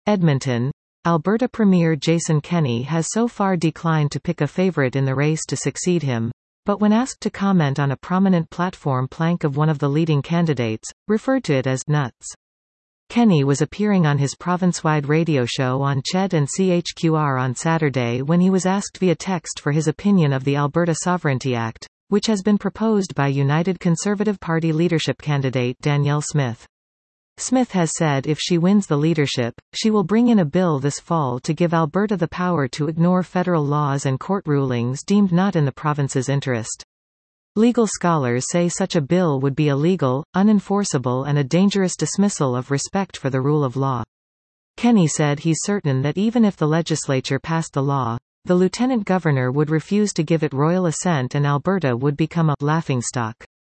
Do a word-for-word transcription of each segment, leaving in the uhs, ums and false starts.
Edmonton. Alberta Premier Jason Kenney has so far declined to pick a favourite in the race to succeed him, but when asked to comment on a prominent platform plank of one of the leading candidates, referred to it as nuts. Kenney was appearing on his province-wide radio show on C H E D and C H Q R on Saturday when he was asked via text for his opinion of the Alberta Sovereignty Act, which has been proposed by United Conservative Party leadership candidate Danielle Smith. Smith has said if she wins the leadership, she will bring in a bill this fall to give Alberta the power to ignore federal laws and court rulings deemed not in the province's interest. Legal scholars say such a bill would be illegal, unenforceable and a dangerous dismissal of respect for the rule of law. Kenney said he's certain that even if the legislature passed the law, the lieutenant governor would refuse to give it royal assent and Alberta would become a laughingstock.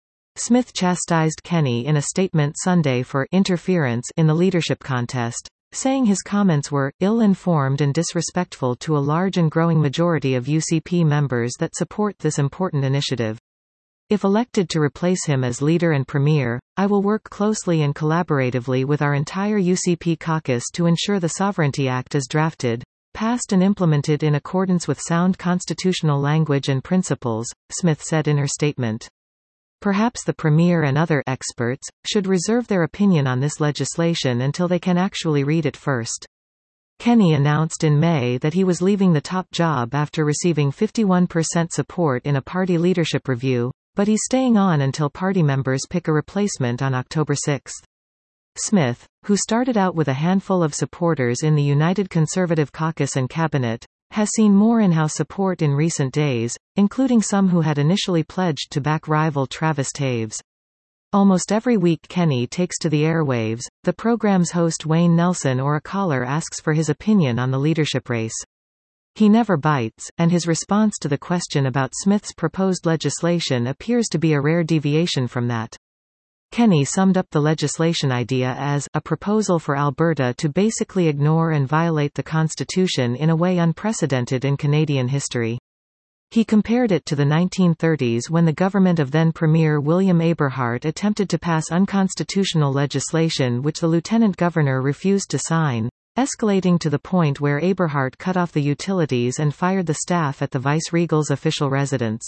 Smith chastised Kenney in a statement Sunday for interference in the leadership contest, saying his comments were ill-informed and disrespectful to a large and growing majority of U C P members that support this important initiative. If elected to replace him as leader and premier, I will work closely and collaboratively with our entire U C P caucus to ensure the Sovereignty Act is drafted, passed and implemented in accordance with sound constitutional language and principles, Smith said in her statement. Perhaps the Premier and other experts should reserve their opinion on this legislation until they can actually read it first. Kenney announced in May that he was leaving the top job after receiving fifty-one percent support in a party leadership review, but he's staying on until party members pick a replacement on October sixth. Smith, who started out with a handful of supporters in the United Conservative Caucus and Cabinet, has seen more in-house support in recent days, including some who had initially pledged to back rival Travis Taves. Almost every week Kenney takes to the airwaves, the program's host Wayne Nelson or a caller asks for his opinion on the leadership race. He never bites, and his response to the question about Smith's proposed legislation appears to be a rare deviation from that. Kenney summed up the legislation idea as a proposal for Alberta to basically ignore and violate the Constitution in a way unprecedented in Canadian history. He compared it to the nineteen thirties when the government of then-Premier William Aberhart attempted to pass unconstitutional legislation which the lieutenant governor refused to sign, escalating to the point where Aberhart cut off the utilities and fired the staff at the vice-regal's official residence.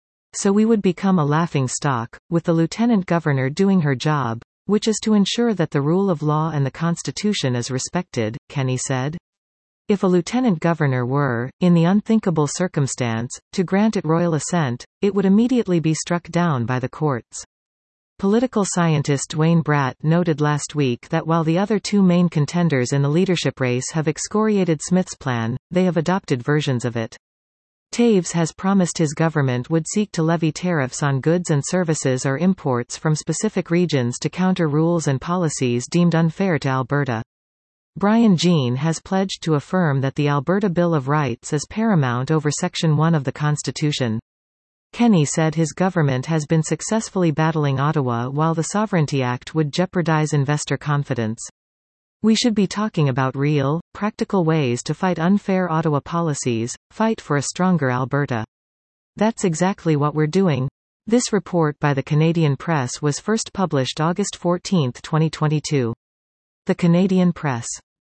So we would become a laughingstock, with the lieutenant governor doing her job, which is to ensure that the rule of law and the Constitution is respected, Kenney said. If a lieutenant governor were, in the unthinkable circumstance, to grant it royal assent, it would immediately be struck down by the courts. Political scientist Dwayne Bratt noted last week that while the other two main contenders in the leadership race have excoriated Smith's plan, they have adopted versions of it. Taves has promised his government would seek to levy tariffs on goods and services or imports from specific regions to counter rules and policies deemed unfair to Alberta. Brian Jean has pledged to affirm that the Alberta Bill of Rights is paramount over Section one of the Constitution. Kenney said his government has been successfully battling Ottawa while the Sovereignty Act would jeopardize investor confidence. We should be talking about real, practical ways to fight unfair Ottawa policies, fight for a stronger Alberta. That's exactly what we're doing. This report by the Canadian Press was first published August fourteenth, twenty twenty-two. The Canadian Press.